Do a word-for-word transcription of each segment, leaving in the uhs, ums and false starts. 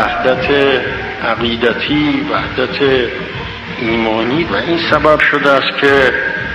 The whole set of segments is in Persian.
وحدت عقیدتی، وحدت ایمانی و این سبب شده است که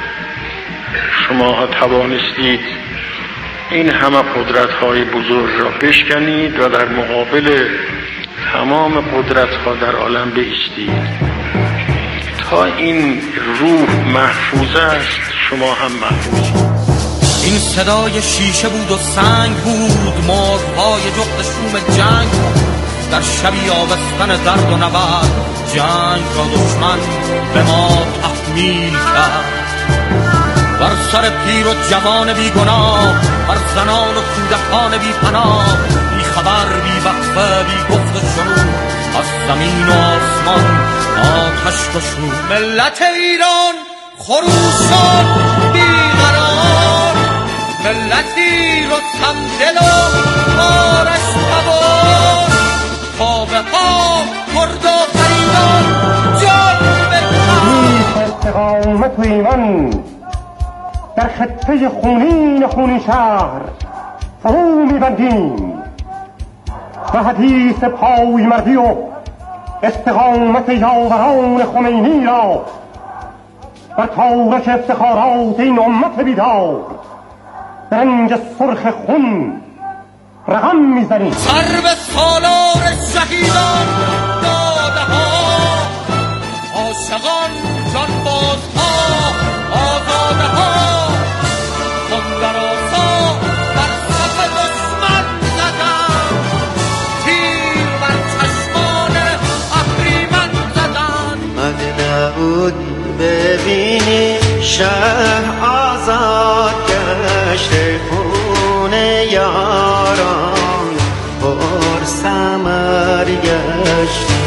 شما توانستید این همه قدرت‌های بزرگ را بشکنید و در مقابل تمام قدرت‌ها در عالم بایستید. تا این روح محفوظ است شما هم محفوظید. این صدای شیشه بود و سنگ بود، مرغ‌های جغد شوم جنگ بود. در شبی آبستن درد و نبرد، جنگ را دشمن به ما تحمیل کرد. بر سر پیر و جوان بی گناه، بر زنان و کودکان بی پناه، بی خبر بی وقفه بی گفت و شنود، از زمین و آسمان آتش کشود. ملت ایران خروشان بیقرار، ملتی رستم دل و آرش سوار، کاوه ها مرد و فریدان جان بکن. استقامت و ایمان در خطه خونین خونین شهر فرو میبندیم و حدیث پای مردی و استقامت یاوران خمینی را بر تارش افتخارات این امت بیدار رنج سرخ خون رقم میزنیم. سر به سالار شهیدان داده ها، عاشقان جانباز ها، آزاده ها، خواندن آسا بر صف دشمن زدن، تیر بر چشمان اهریمن زدن. مگه نبود ببینی شهر آزاد گشته، خون یاران پر ثمر گشته.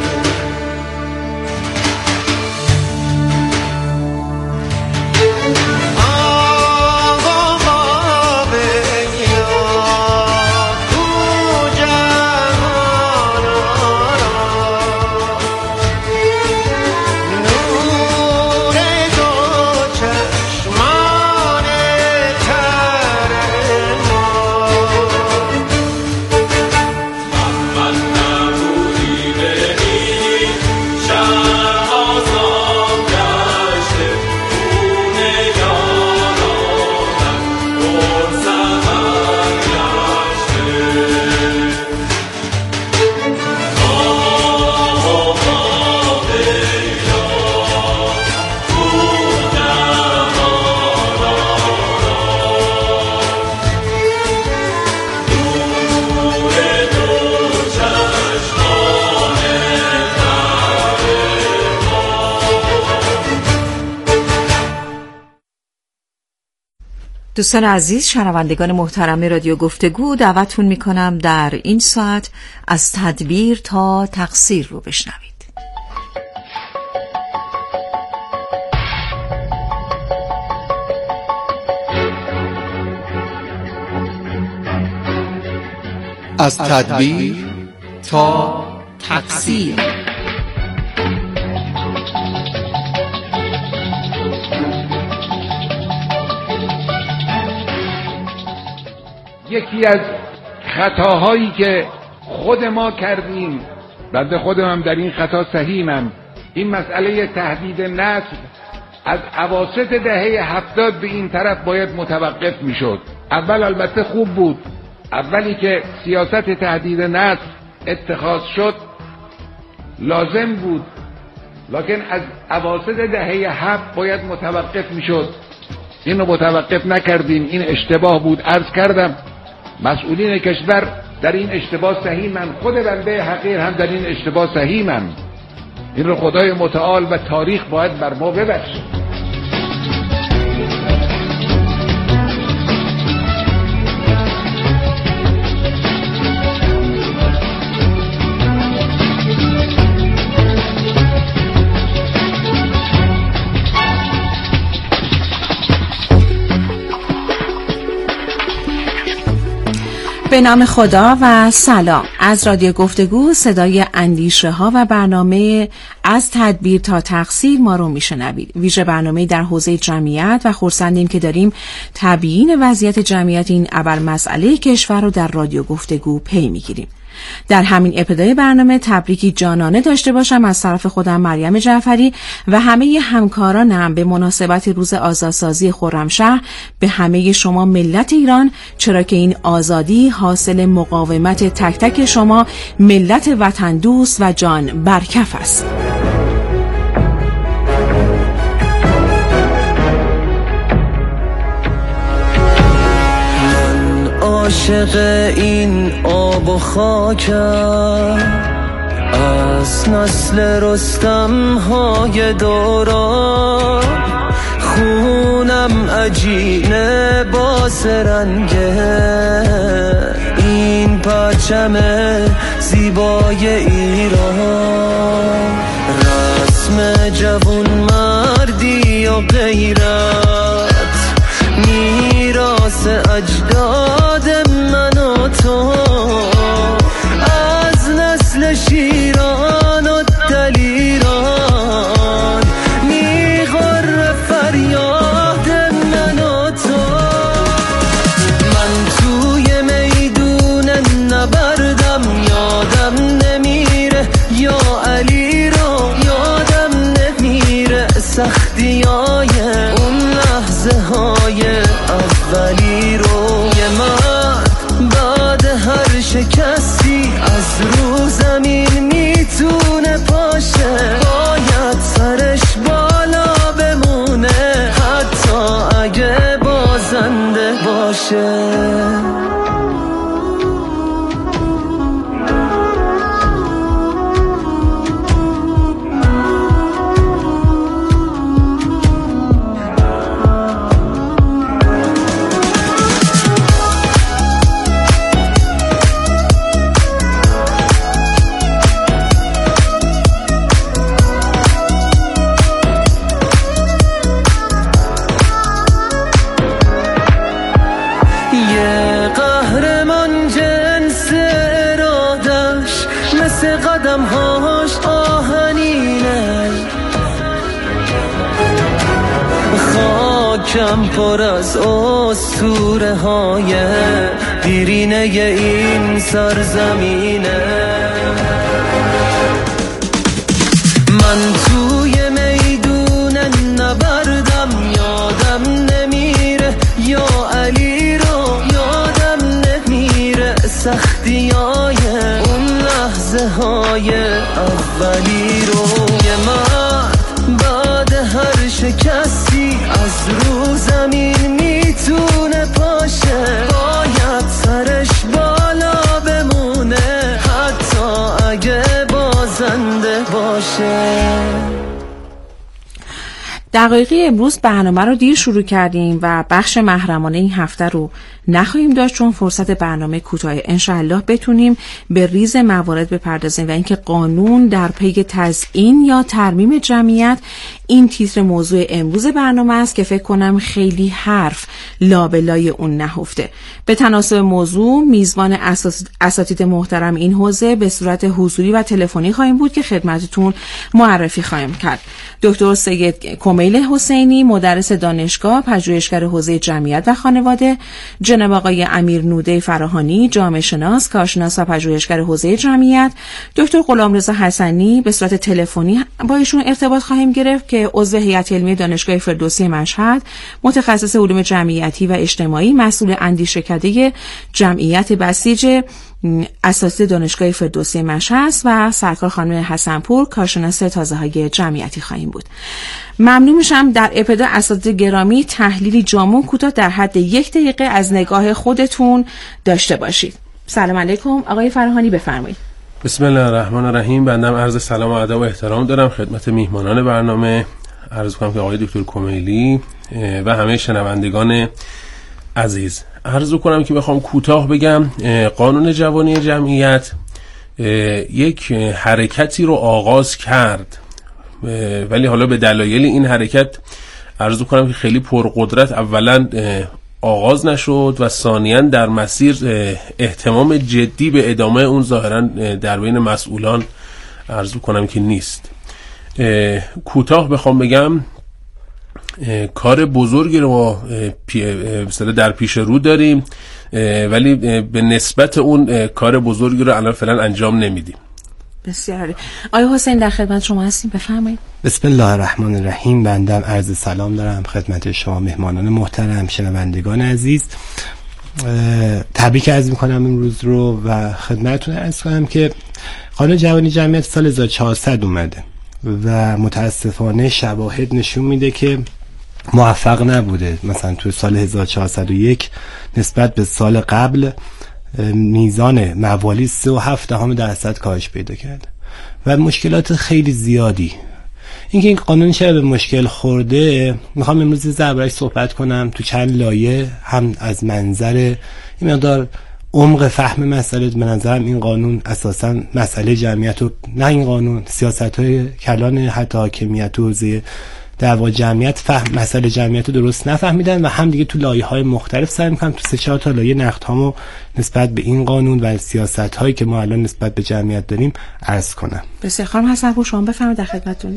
دوستان عزیز، شنوندگان محترم رادیو گفتگو، دعوتتون میکنم در این ساعت از تدبیر تا تقصیر رو بشنوید. از تدبیر تا تقصیر. یکی از خطاهایی که خود ما کردیم، بنده خودم هم در این خطا سهیمم، این مسئله تهدید نسل از اواسط دهه هفتاد به این طرف باید متوقف میشد. اول البته خوب بود، اولی که سیاست تهدید نسل اتخاذ شد لازم بود، لکن از اواسط دهه هفت باید متوقف میشد. اینو متوقف نکردیم، این اشتباه بود. عرض کردم مسئولین کشور در این اشتباه سهیمن، خود بنده حقیر هم در این اشتباه سهیمن. این رو خدای متعال و تاریخ باید بر ما ببخشه. به نام خدا و سلام. از رادیو گفتگو، صدای اندیشه ها و برنامه از تدبیر تا تقصیر ما رو میشنوید. ویژه برنامه در حوزه جمعیت و خرسندیم که داریم تبیین وضعیت جمعیت این ابر مسئله کشور رو در رادیو گفتگو پی میگیریم. در همین ابتدای برنامه تبریکی جانانه داشته باشم از طرف خودم مریم جعفری و همه همکارانم به مناسبت روز آزادسازی خرمشهر به همه شما ملت ایران، چرا که این آزادی حاصل مقاومت تک تک شما ملت وطن دوست و جان برکف است. عاشق این آب و خاکم، از نسل رستم های دوران، خونم عجینه باز رنگه این پرچم زیبای ایران، رسم جوون مردی و غیرت، میراث اجداد من و تو، از نسل شیران و دلیران، میغر فریاد من و تو. من توی میدون نبردم یادم نمیره، یا علی رو یادم نمیره، سختیای اون لحظه های اولی رو. یه مرد بعد هر شکستی از رو زمین میتونه پاشه، باید سرش بالا بمونه حتی اگه بازنده باشه. خاکم پر از اسطوره های دیرینه این سرزمینه، من توی میدون نبردم یادم نمیره، یا علی رو یادم نمیره، سختیای اون لحظه های اولی رو. یه مرد بعد هر شکستی از رو زمین میتونه پاشه، باید سرش بالا بمونه حتی اگه بازنده باشه. دقایقی امروز برنامه رو دیر شروع کردیم و بخش محرمانه این هفته رو نخواهیم داشت چون فرصت برنامه کوتاه. انشاءالله بتونیم به ریز موارد بپردازیم و اینکه قانون در پی تزیین یا ترمیم جمعیت این تیتر موضوع امروز برنامه است که فکر کنم خیلی حرف لابلای اون نهفته. به تناسب موضوع میزبان اساتید محترم این حوزه به صورت حضوری و تلفنی خواهیم بود که خدمتتون معرفی خواهیم کرد. دکتر سید کمیل حسینی، مدرس دانشگاه، پژوهشگر حوزه جمعیت و خانواده، جناب آقای امیر نوده فراهانی، جامعه شناس، کارشناس و پژوهشگر حوزه جمعیت، دکتر غلامرضا حسنی به صورت تلفنی با ایشون ارتباط خواهیم گرفت که عضو هیئت علمی دانشگاه فردوسی مشهد، متخصص علوم جمعیتی و اجتماعی، مسئول اندیشکده جمعیت بسیج اساتید دانشگاه فردوسی مشهد و سرکار خانم حسنپور، کارشناس تازه‌های جمعیتی خواهیم بود. ممنون میشم در ابتدا اساتید گرامی تحلیلی جامع کوتاه در حد یک دقیقه از نگاه خودتون داشته باشید. سلام علیکم آقای فراهانی، بفرمایید. بسم الله الرحمن الرحیم. بنده عرض سلام و ادب و احترام دارم خدمت میهمانان برنامه. عرض کنم که آقای دکتر کمیلی و همه شنوندگان عزیز، عرض کنم که بخوام کوتاه بگم، قانون جوانی جمعیت یک حرکتی رو آغاز کرد، ولی حالا به دلایل این حرکت عرض کنم که خیلی پرقدرت اولا آغاز نشد و ثانیاً در مسیر اهتمام جدی به ادامه اون ظاهراً در بین مسئولان عرض کنم که نیست. کوتاه بخوام بگم کار بزرگی رو ما در پیش رو داریم. ولی به نسبت اون کار بزرگی رو الان فعلا انجام نمیدیم. بسیار. آیا حسین در خدمت شما هستیم، بفرمایید. بسم الله الرحمن الرحیم. بندم عرض سلام دارم خدمت شما مهمانان محترم، شنوندگان عزیز. تبریک عرض میکنم امروز رو و خدمتتون عرض کنم که قانون جوانی جمعیت سال هزار و چهارصد اومده و متاسفانه شواهد نشون میده که موفق نبوده. مثلا تو سال هزار و چهارصد و یک نسبت به سال قبل میزان موالی سه و هفت دهم درصد کاهش پیدا کرده و مشکلات خیلی زیادی. اینکه این قانون چرا به مشکل خورده، میخوام امروز درباره‌اش صحبت کنم تو چند لایه، هم از منظر این مقدار عمق فهم مسئله. به نظرم این قانون اساساً مسئله جمعیت و نه این قانون سیاست‌های کلان حتی حاکمیت و حوزه دعوا جمعیت فهم مسئله جمعیت رو درست نفهمیدن و هم دیگه تو لایه‌های مختلف سعی می‌کنم تو سه چهار تا لایه نقدهامو نسبت به این قانون و سیاست‌هایی که ما الان نسبت به جمعیت داریم عرض کنم. بسیار. خانم حسن‌پور شما بفرمایید، در خدمتتونیم.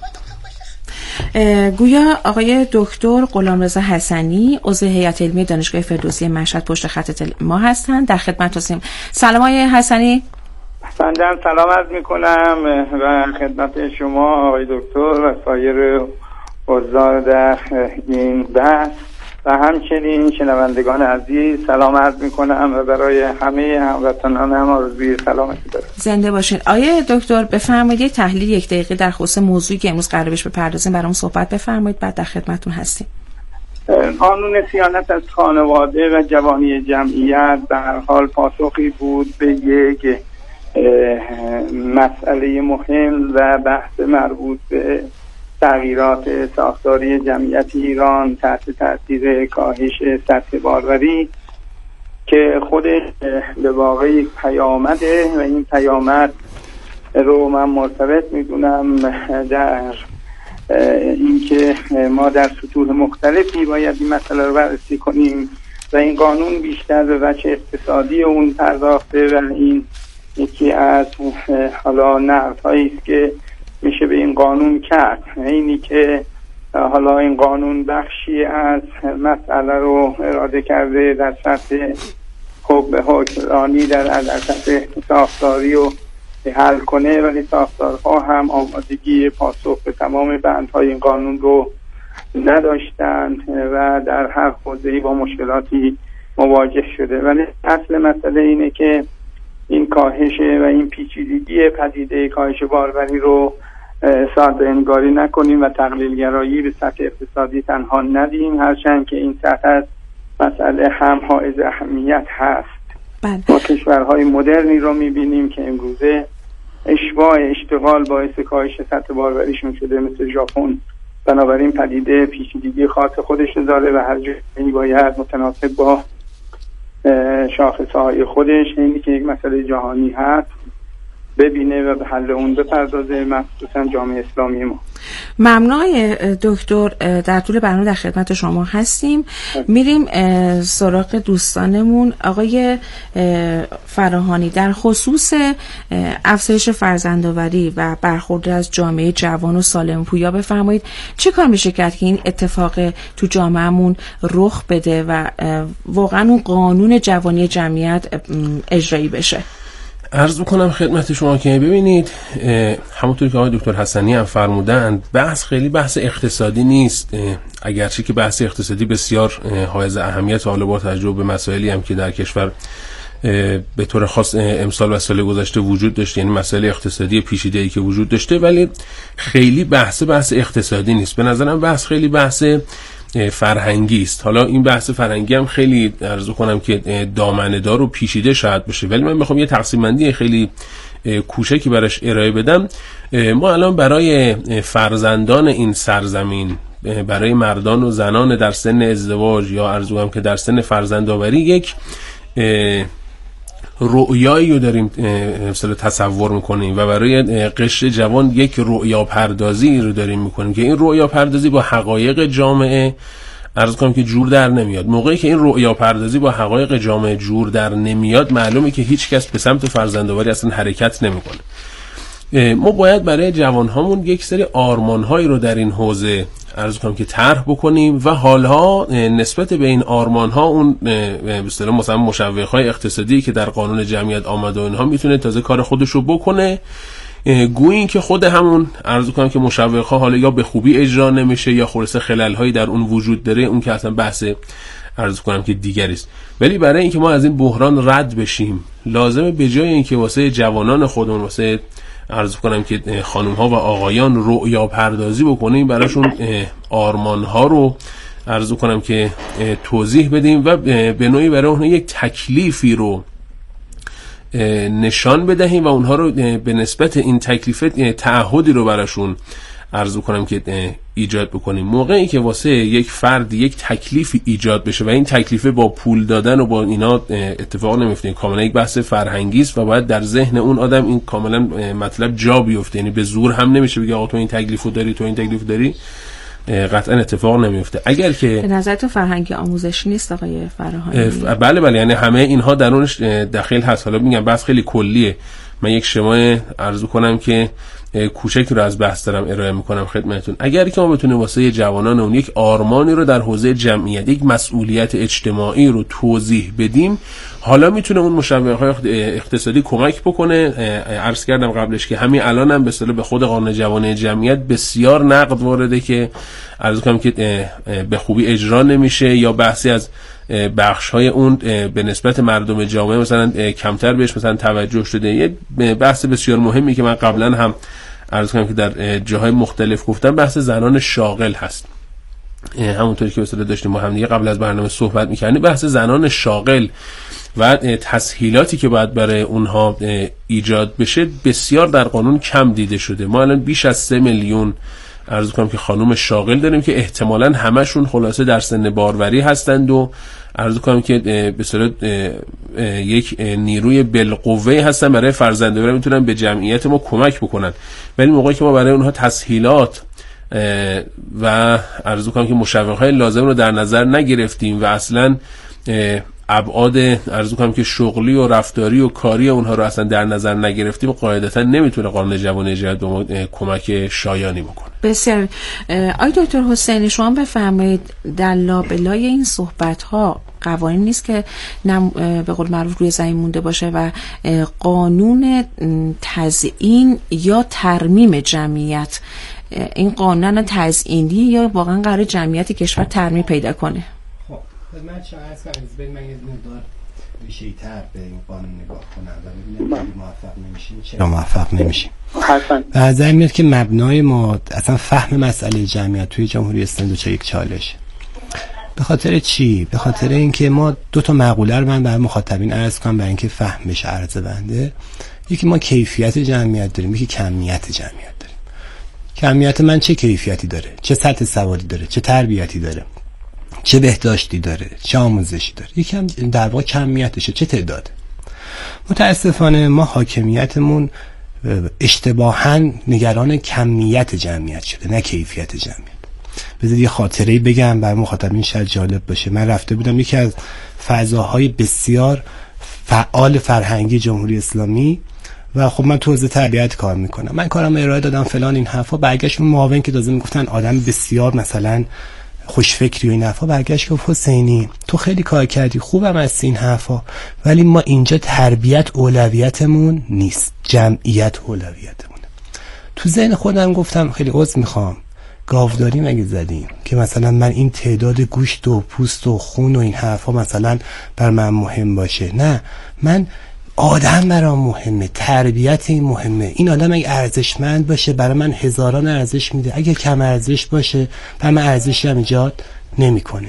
گویا آقای دکتر غلامرضا حسنی عضو هیئت علمی دانشگاه فردوسی مشهد پشت خط تل ما هستند، در خدمت هستیم. سلام آقای حسنی. بنده سلام عرض میکنم و خدمت شما آقای دکتر و سایر حضار در این بحث و همچنین شنوندگان عزیز سلام عرض میکنم و برای همه هموطنان هم آرزوی سلامتی دارم. زنده باشین. آقای دکتر بفرمایید تحلیل یک دقیقه در خصوص موضوعی که امروز قراره بهش بپردازیم برام صحبت بفرمایید، بعد در خدمتتون هستیم. قانون صیانت از خانواده و جوانی جمعیت به هر حال پاسخی بود به یک مسئله مهم و بحث مربوط به تغییرات ساختاری جمعیت ایران تحت تاثیر کاهش سطح باروری که خودش به واقع یک پیامده و این پیامد رو من مرتبط میدونم در اینکه ما در سطوح مختلفی باید این مسئله رو بررسی کنیم و این قانون بیشتر به وجه اقتصادی اون پرداخته و این یکی از حالا نقدهایی است که میشه به این قانون کرد، اینی که حالا این قانون بخشی از مسئله رو اراده کرده در سطح حکمرانی در در سطح ساختاری رو حل کنه، ولی ساختارها هم آمادگی پاسخ به تمام بندهای این قانون رو نداشتند و در هر حوزه‌ای با مشکلاتی مواجه شده. ولی اصل مسئله اینه که این کاهش و این پیچیدگی پدیده کاهش باروری رو ساده انگاری نکنیم و تقلیلگرایی به سطح اقتصادی تنها ندیم، هرچند که این سطح از مسئله هم حائز اهمیت هست. بله. ما کشورهای مدرنی رو میبینیم که امروزه اشباع اشتغال باعث کاهش سطح باروریشون شده، مثل ژاپن. بنابراین پدیده پیچیدگی خاص خودش داره و هر جایی باید متناسب با شاخصهای خودش، اینی که یک مسئله جهانی هست، ببینه و به حل اون بپردازه، مخصوصا جامعه اسلامی ما. ممنون دکتر. در طول برنامه در خدمت شما هستیم. میریم سراغ دوستانمون. آقای فراهانی در خصوص افزایش فرزندآوری و برخورد از جامعه جوان و سالم پویا بفرمایید چه کار میشه کرد که این اتفاق تو جامعهمون رخ بده و واقعا اون قانون جوانی جمعیت اجرایی بشه؟ عرض بکنم خدمت شما که ببینید همونطور که آقای دکتر حسنی هم فرمودند بحث خیلی بحث اقتصادی نیست، اگرچه که بحث اقتصادی بسیار حائز اهمیت حالا با توجه به مسائلی هم که در کشور به طور خاص امسال و سال گذشته وجود داشته، یعنی مسائل اقتصادی پیچیده‌ای که وجود داشته، ولی خیلی بحث بحث اقتصادی نیست. به نظرم بحث خیلی بحث فرهنگی است. حالا این بحث فرهنگی هم خیلی عرض کنم که دامنه‌دار و پیچیده شاید باشه، ولی من میخوام یه تقسیم بندی خیلی کوچکی براش ارائه بدم. ما الان برای فرزندان این سرزمین، برای مردان و زنان در سن ازدواج یا عرض کنم که در سن فرزندآوری یک رؤیایی رو داریم مثلا تصور میکنیم و برای قشر جوان یک رؤیا پردازی رو داریم میکنیم که این رؤیا پردازی با حقایق جامعه عرض کنم که جور در نمیاد. موقعی که این رؤیا پردازی با حقایق جامعه جور در نمیاد، معلومه که هیچ کس به سمت فرزندآوری اصلا حرکت نمیکنه. ما باید برای جوانهامون یک سری آرمانهایی رو در این حوزه عرض کنم که طرح بکنیم و حالها نسبت به این آرمانها اون به اصطلاح مثلا مشوق‌های اقتصادی که در قانون جمعیت آمده و اینها میتونه تازه کار خودش رو بکنه، گویی این که خود همون عرض کنم که مشوق‌ها حالا یا به خوبی اجرا نمیشه یا خلاص خلل‌هایی در اون وجود داره، اون که اصلا بحث عرض کنم که دیگری است. ولی برای اینکه ما از این بحران رد بشیم لازمه به جای اینکه واسه جوانان خودمون، واسه عرض کنم که خانم ها و آقایان رؤیا پردازی بکنیم، براشون آرمان ها رو عرض کنم که توضیح بدیم و به نوعی برای اونها یک تکلیفی رو نشان بدهیم و اونها رو به نسبت این تکلیف تعهدی رو براشون عرض کنم که ایجاد بکنیم. موقعی که واسه یک فرد یک تکلیفی ایجاد بشه و این تکلیفه با پول دادن و با اینا اتفاق نمیفته، کاملا یک بحث فرهنگی است و باید در ذهن اون آدم این کاملا مطلب جا بیفته، یعنی به زور هم نمیشه بگه آقا تو این تکلیفو داری تو این تکلیفو داری، قطعا اتفاق نمیفته. اگر که به نظر تو فرهنگی آموزشی نیست آقای فراهانی؟ بله بله، یعنی همه اینها درونش داخل هست. حالا میگم بحث خیلی کلیه، من یک شمای عرض کنم که کوچکی رو از بحث دارم ارائه میکنم خدمتتون. اگر که ما بتونیم واسه جوانان اون یک آرمانی رو در حوزه جمعیت، یک مسئولیت اجتماعی رو توضیح بدیم، حالا میتونه اون مشوق‌های اقتصادی کمک بکنه. عرض کردم قبلش که همین الان هم به اصطلاح به خود قانون جوانی جمعیت بسیار نقد وارده که عرض کنم که به خوبی اجرا نمیشه یا بحثی از بخش‌های اون به نسبت مردم جامعه مثلا کمتر بهش مثلا توجه شده. یه بحث بسیار مهمی که من قبلا هم عرض کنم که در جاهای مختلف گفتم، بحث زنان شاغل هست. همونطوری که مثلا داشتیم ما هم دیگه قبل از برنامه صحبت می‌کردیم، بحث زنان شاغل و تسهیلاتی که باید برای اونها ایجاد بشه بسیار در قانون کم دیده شده. ما الان بیش از سه میلیون عرض کنم که خانم شاغل داریم که احتمالاً همشون خلاصه در سن باروری هستند و عرض کنم که به اصطلاح یک نیروی بالقوه هستن برای فرزندآوری، میتونن به جمعیت ما کمک بکنن. ولی موقعی که ما برای اونها تسهیلات و عرض کنم که مشوق‌های لازم رو در نظر نگرفتیم و اصلاً ابعاد عرض کنم که شغلی و رفتاری و کاری اونها رو اصلا در نظر نگرفتیم، قاعدتا نمیتونه قانون جوانی جمعیت به ما کمک شایانی بکنه. بسیار. آقای دکتر حسینی، شما بفرمایید در لابلای این صحبت ها قوانین نیست که به قول معروف روی زمین مونده باشه و قانون تزیین یا ترمیم جمعیت، این قانون تزیینی یا واقعا قرار جمعیت کشور ترمیم پیدا کنه؟ من چه عرض کنم از بین من یه مقدار ریشه‌ای‌تر به این قانون نگاه کنم و ببینم که موفق نمیشیم چرا موفق نمیشیم. حتما. و از این میاد که مبنای ما اصلا فهم مسئله جمعیت توی جمهوری اسلامی دوچار یک چالش. به خاطر چی؟ به خاطر اینکه ما دو تا مقوله رو من برای مخاطبین عرض کنم برای اینکه فهمش عرضه بنده. یکی ما کیفیت جمعیت داریم، یکی کمیت جمعیت داریم. کمیت من چه کیفیتی داره؟ چه سطح سوادی داره؟ چه تربیتی داره؟ چه بهداشتی داره، چه آموزشی داره؟ یکم در واقع کمیتشه، چه تعداده. متاسفانه ما حاکمیتمون اشتباهاً نگران کمیت جمعیت شده نه کیفیت جمعیت. بذارید یه خاطره‌ای بگم برای مخاطبین شاید جالب باشه. من رفته بودم یکی از فضاهای بسیار فعال فرهنگی جمهوری اسلامی و خب من تو حوزه تربیت کار میکنم، من کارم ارائه دادم فلان این حرفا. برگشت اون معاون که دازه میگفتن آدم بسیار مثلا خوشفکری و این حرفا، برگشت گفت حسینی تو خیلی کار کردی، خوبم از این حرفا، ولی ما اینجا تربیت اولویتمون نیست، جمعیت اولویتمونه. تو ذهن خودم گفتم خیلی عذر میخوام، گاوداری مگه زدیم که مثلا من این تعداد گوشت و پوست و خون و این حرفا مثلا بر من مهم باشه؟ نه، من آدم برام مهمه، تربیت این مهمه. این آدم اگه ارزشمند باشه برای من هزاران ارزش میده، اگه کم ارزش باشه برای من ارزشی هم ایجاد نمیکنه.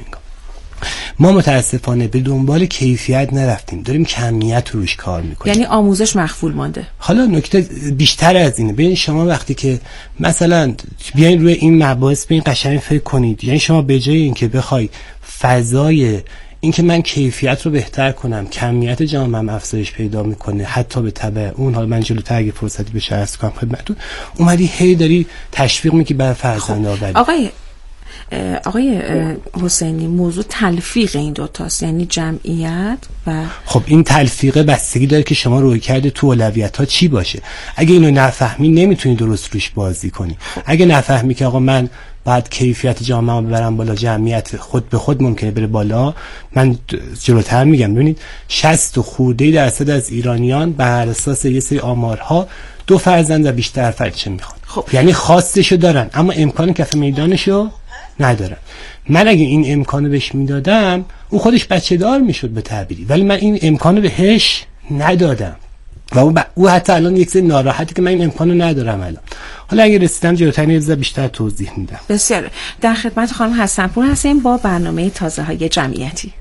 ما متاسفانه به دنبال کیفیت نرفتیم، داریم کمیت روش کار میکنیم. یعنی آموزش مخفول مانده. حالا نکته بیشتر از اینه. ببین شما وقتی که مثلا بیاین روی این مباحث به این قشنگ فکر کنید، یعنی شما به جای اینکه بخوای فضای این که من کیفیت رو بهتر کنم، کمیت جامعه‌ام افزایش پیدا میکنه، حتی به تبع اون، حالا من جلوتر اگه فرصتی بشه عرض کنم خدمتتون، اومدی هی داری تشویق میکنی برای فرزندآوری. آقای آقای حسینی، موضوع تلفیق این دوتاست، یعنی جمعیت و خب این تلفیقه بستگی داره که شما روی کرده تو اولویت ها چی باشه. اگه اینو نفهمی نمیتونی درست روش بازی کنی. اگه نفهمی که آقا من بعد کیفیت جامعه رو ببرم بالا، جمعیت خود به خود ممکنه بره بالا، من جلوتر میگم ببینید شصت و خورده درصد از ایرانیان بر اساس یه سری آمارها دو فرزند و بیشتر فرچه میخوان. خب. یعنی خواستشو دارن اما امکان کف میدانشو ندارن. من اگه این امکانو بهش میدادم اون خودش بچه دار میشد به تعبیری، ولی من این امکانو بهش ندادم و او, ب... او حتی الان یک سری ناراحتی که من این امکانو ندارم الان. حالا اگه رسیدم جلوتر نیز بیشتر توضیح میدم. بسیار. در خدمت خانم حسن‌پور هستیم با برنامه تازه های جمعیتی.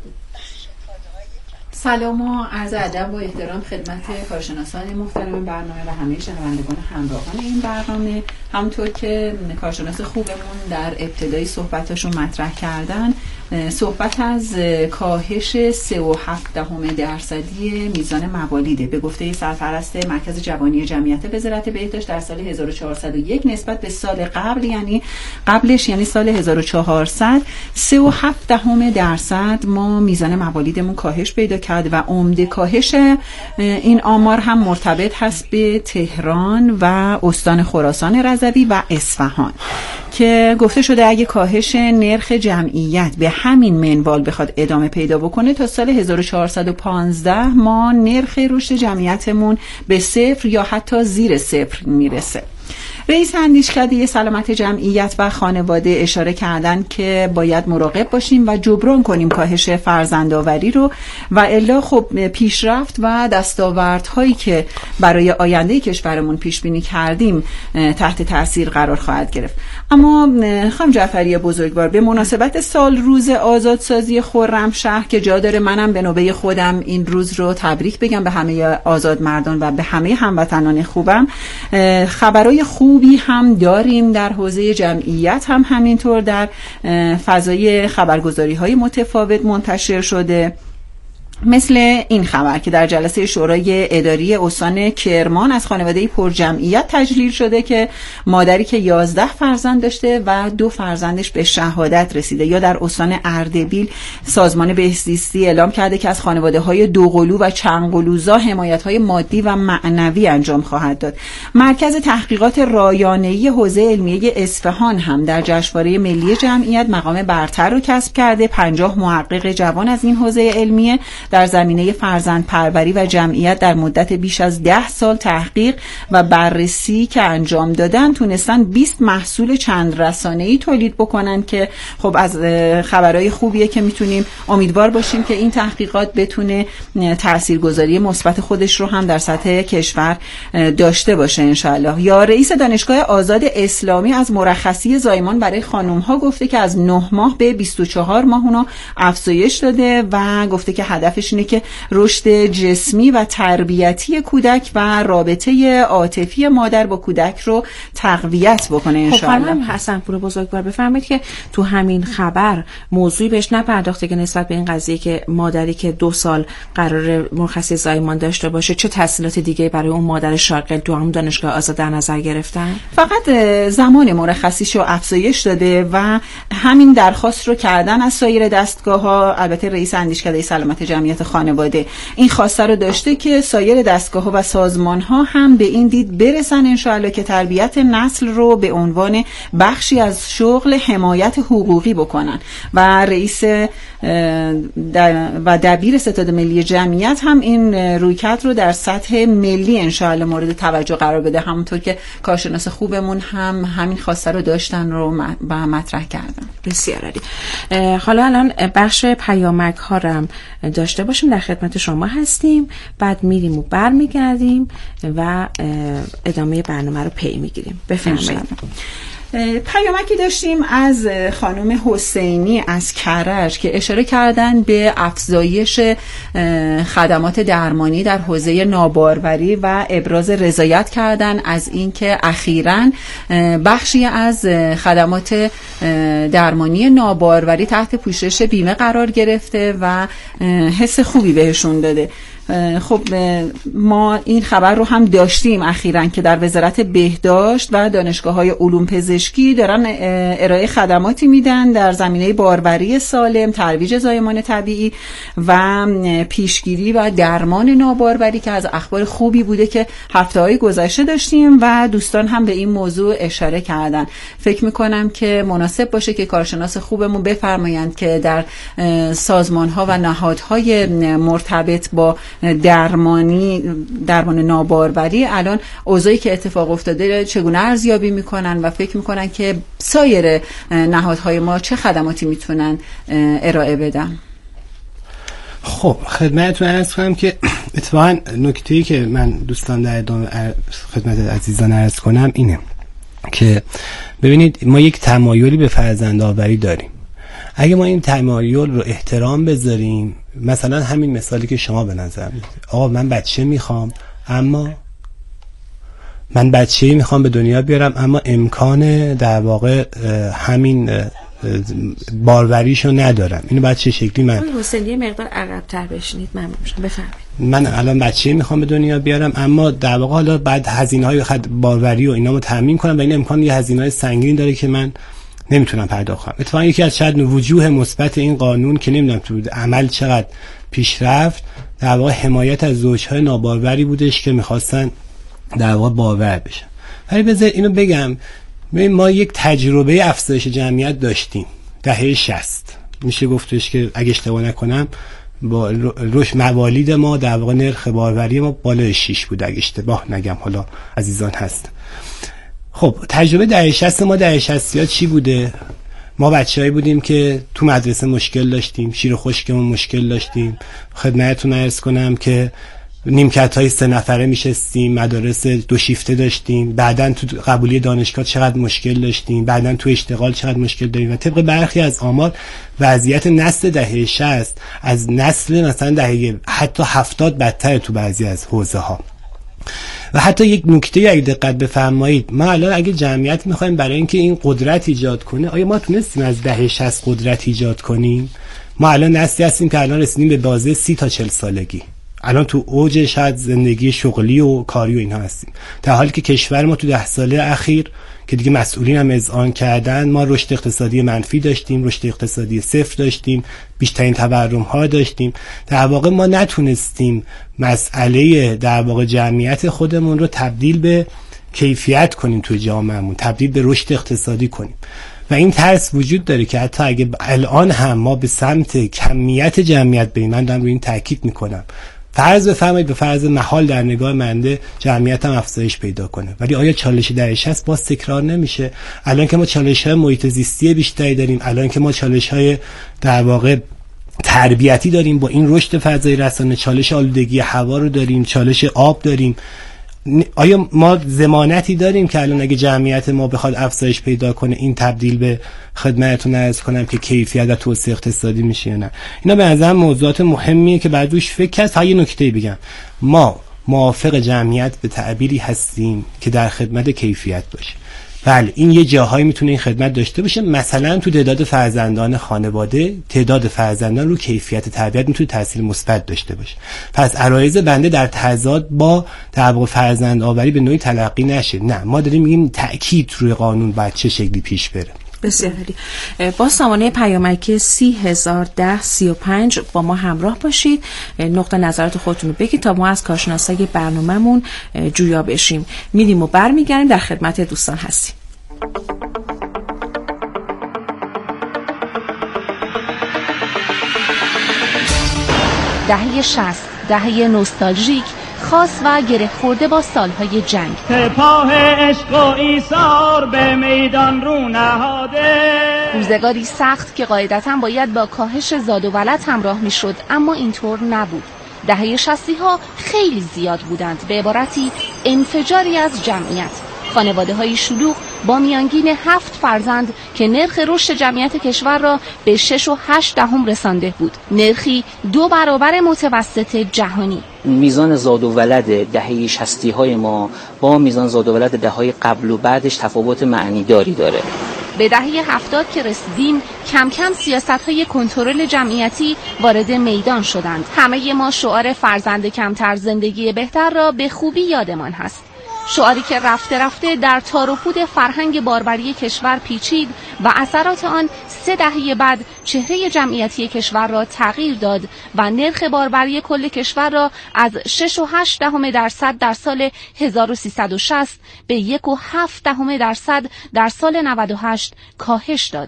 سلام و عرض ادب و احترام خدمت کارشناسان محترم برنامه و همه شنوندگان همراهان این برنامه. همونطور که کارشناس خوبمون در ابتدای صحبتاشون مطرح کردن، صحبت از کاهش سه و هفت دهم درصدی میزان موالیده به گفته سرپرست مرکز جوانی جمعیت وزارت بهداشت در سال هزار و چهارصد و یک نسبت به سال قبل، یعنی قبلش یعنی سال هزار و چهارصد، سه و هفت دهم درصد ما میزان موالیدمون کاهش پیدا کرد و عمده کاهش این آمار هم مرتبط هست به تهران و استان خراسان رضوی و اصفهان که گفته شده اگه کاهش نرخ جمعیت به همین منوال بخواد ادامه پیدا بکنه تا سال هزار و چهارصد و پانزده ما نرخ رشد جمعیتمون به صفر یا حتی زیر صفر میرسه. رئیس اندیشکده سلامت جمعیت و خانواده اشاره کردن که باید مراقب باشیم و جبران کنیم کاهش فرزندآوری رو و الا خب پیشرفت و دستاوردهایی که برای آینده کشورمون پیش بینی کردیم تحت تاثیر قرار خواهد گرفت. اما خانم جعفری بزرگوار، به مناسبت سال روز آزادسازی خرمشهر که جا داره منم به نوبه خودم این روز رو تبریک بگم به همه آزاد مردان و به همه هموطنان خوبم، خبرای خوب بی هم داریم در حوزه جمعیت، هم همینطور در فضای خبرگزاری های متفاوت منتشر شده، مثل این خبر که در جلسه شورای اداری استان کرمان از خانواده پرجمعیت تجلیل شده که مادری که یازده فرزند داشته و دو فرزندش به شهادت رسیده. یا در استان اردبیل سازمان بهزیستی اعلام کرده که از خانواده های دوقلو و چندقلوزا حمایت های مادی و معنوی انجام خواهد داد. مرکز تحقیقات رایانه‌ای حوزه علمیه اصفهان هم در جشنواره ملی جمعیت مقام برتر رو کسب کرده. پنجاه محقق جوان از این حوزه علمیه در زمینه فرزند پروری و جمعیت در مدت بیش از ده سال تحقیق و بررسی که انجام دادن تونستن بیست محصول چند رسانه‌ای تولید بکنن که خب از خبرهای خوبیه که میتونیم امیدوار باشیم که این تحقیقات بتونه تاثیرگذاری مثبت خودش رو هم در سطح کشور داشته باشه انشالله. یا رئیس دانشگاه آزاد اسلامی از مرخصی زایمان برای خانم‌ها گفته که از نه ماه به بیست و چهار ماه اونو افزایش داده و گفته که هدف اینه که رشد جسمی و تربیتی کودک و رابطه عاطفی مادر با کودک رو تقویت بکنه ان شاء الله. خب حسن‌پور بزرگوار بفرمایید که تو همین خبر موضوعی بهش نپرداخته که نسبت به این قضیه که مادری که دو سال قرار مرخصی زایمان داشته باشه چه تسهیلات دیگه برای اون مادر شاغل تو هم دانشگاه آزاد در نظر گرفتن؟ فقط زمان مرخصیشو افزایش داده و همین درخواست رو کردن از سایر دستگاه‌ها. البته رئیس اندیشکده سلامت جمعیت خانواده این خواسته رو داشته که سایر دستگاه‌ها و سازمان‌ها هم به این دید برسن انشاءالله که تربیت نسل رو به عنوان بخشی از شغل حمایت حقوقی بکنن و رئیس و دبیر ستاد ملی جمعیت هم این رویکرد رو در سطح ملی انشاءالله مورد توجه قرار بده. همونطور که کارشناس خوبمون هم همین خواسته رو داشتن رو و مطرح کردن. بسیار عالی. حالا الان بخش پیامک ها رو هم داشته باشیم، در خدمت شما هستیم، بعد میریم و برمیگردیم و ادامه برنامه رو پی میگیریم. بفرمایید. پیامکی داشتیم از خانم حسینی از کرج که اشاره کردن به افزایش خدمات درمانی در حوزه ناباروری و ابراز رضایت کردن از اینکه اخیراً بخشی از خدمات درمانی ناباروری تحت پوشش بیمه قرار گرفته و حس خوبی بهشون داده. خب ما این خبر رو هم داشتیم اخیراً که در وزارت بهداشت و دانشگاه‌های علوم پزشکی دارن ارائه خدماتی میدن در زمینه باروری سالم، ترویج زایمان طبیعی و پیشگیری و درمان ناباروری که از اخبار خوبی بوده که هفته‌های گذشته داشتیم و دوستان هم به این موضوع اشاره کردن. فکر میکنم که مناسب باشه که کارشناس خوبمون بفرمایند که در سازمان‌ها و نهادهای مرتبط با درمانی درمان ناباروری الان اوضاعی که اتفاق افتاده چگونه ارزیابی میکنن و فکر میکنن که سایر نهادهای ما چه خدماتی میتونن ارائه بدن. خب خدمتتون عرض کنم که اتفاقا نکته‌ای که من دوستان در ادامه خدمت عزیزان عرض کنم اینه که ببینید ما یک تمایلی به فرزندآوری داریم. اگه ما این تمایل رو احترام بذاریم، مثلا همین مثالی که شما به نظر میاد، آقا من بچه میخوام اما من بچه‌ای میخوام به دنیا بیارم اما امکان در واقع همین باروریشو ندارم، اینو بعد چه شکلی من حسین یه مقدار عقب‌تر بشینید ممنون میشم بفرمایید. من الان بچه‌ای میخوام به دنیا بیارم اما در واقع حالا بعد هزینه‌های خد باروری و اینامو تامین کنم و این امکان یه هزینه‌های سنگینی داره که من نمیتونم پرداخت کنم. اتفاقا یکی از شاید وجوه مثبت این قانون که نمیدونم تو عمل چقدر پیشرفت در واقع حمایت از زوجهای ناباروری بودش که میخواستن در واقع باور بشن. ولی بذار اینو بگم، ما یک تجربه افزایش جمعیت داشتیم دهه شصت، میشه گفتش که اگه اشتباه نکنم با روش موالید ما در واقع نرخ باروری ما بالای شش بود اگه اشتباه نگم، حالا عزیزان هست. خب تجربه دهه شصت ما دهه شصت چی بوده؟ ما بچه‌ای بودیم که تو مدرسه مشکل داشتیم، شیر و خشکمون مشکل داشتیم. خدمتتون عرض کنم که نیمکت‌های سه نفره میشستیم، مدارس دو شیفته داشتیم، بعدن تو قبولی دانشگاه چقدر مشکل داشتیم، بعدن تو اشتغال چقدر مشکل داریم و طبق برخی از آمار وضعیت نسل دهه شصت از نسل مثلا دهه حتی هفتاد بدتر تو بعضی از حوزه‌ها. و حتی یک نکته اگه دقت بفرمایید، ما الان اگه جمعیت میخوایم برای اینکه این قدرت ایجاد کنه، آیا ما تونستیم از دهه شصت قدرت ایجاد کنیم؟ ما الان نسلی هستیم که الان رسیدیم به بازه سی تا چهل سالگی، الان تو اوج شاید زندگی شغلی و کاری و اینها هستیم، در حالی که کشور ما تو ده ساله اخیر که دیگه مسئولین هم اذعان کردن ما رشد اقتصادی منفی داشتیم، رشد اقتصادی صفر داشتیم، بیشترین تورم ها داشتیم. در واقع ما نتونستیم مسئله در واقع جمعیت خودمون رو تبدیل به کیفیت کنیم توی جامعهمون، تبدیل به رشد اقتصادی کنیم. و این ترس وجود داره که حتی اگه الان هم ما به سمت کمیت جمعیت بریم، من دارم روی این تاکید میکنم، فرض بفرمایید به فرض محال در نگاه منده جمعیت هم افزایش پیدا کنه، ولی آیا چالش دهه شصت باز تکرار نمیشه؟ الان که ما چالش‌های محیط زیستی بیشتری داریم، الان که ما چالش‌های در واقع تربیتی داریم با این رشد فضای رسانه، چالش آلودگی هوا رو داریم، چالش آب داریم، آیا ما ضمانتی داریم که الان اگه جمعیت ما بخواد افزایش پیدا کنه این تبدیل به خدمتتون عرض کنم که کیفیت و توسعه اقتصادی میشه یا نه؟ اینا به نظر موضوعات مهمیه که بعد روش فکر کرد. تا یه نکته بگم، ما موافق جمعیت به تعبیری هستیم که در خدمت کیفیت باشه. بله این یه جاهایی میتونه این خدمت داشته باشه، مثلا تو تعداد فرزندان خانواده، تعداد فرزندان رو کیفیت تربیت میتونه تاثیر مثبت داشته باشه. پس عرایض بنده در تضاد با در واقع فرزند آوری به نوعی تلقی نشه. نه، ما داریم میگیم تأکید روی قانون باید چه شکلی پیش بره. بسیار عالی. با سامانه پیامکی سی هزار ده سی و پنج با ما همراه باشید، نقطه نظرات خودتون رو بگید تا ما از کارشناسای برنامه‌مون جویا بشیم. میریم و برمیگردیم، در خدمت دوستان هستیم. دهه شصت، دهه نوستالژیک، خاص و گره خورده با سالهای جنگ. سپاه عشق و ایثار به میدان رو نهاده. روزگاری سخت که قاعدتاً باید با کاهش زاد و ولد همراه میشد، اما اینطور نبود. دهه شصتی ها خیلی زیاد بودند، به عبارتی انفجاری از جمعیت. خانواده های شلوغ با میانگین هفت فرزند که نرخ رشد جمعیت کشور را به شش و هشت دهم رسانده بود، نرخی دو برابر متوسط جهانی. میزان زاد و ولد دهه شصتی های ما با میزان زاد و ولد دههای قبل و بعدش تفاوت معنی داری داره. به دهه هفتاد که رسیدیم کم کم سیاست‌های کنترل جمعیتی وارد میدان شدند. همه ما شعار فرزند کمتر زندگی بهتر را به خوبی یادمان هست. شعاری که رفته رفته در تار و پود فرهنگ باربری کشور پیچید و اثرات آن سه دهه بعد چهره جمعیتی کشور را تغییر داد و نرخ باربری کل کشور را از شش و هشت دهم درصد در سال هزار و سیصد و شصت به یک و هفت دهم درصد در سال نود و هشت کاهش داد.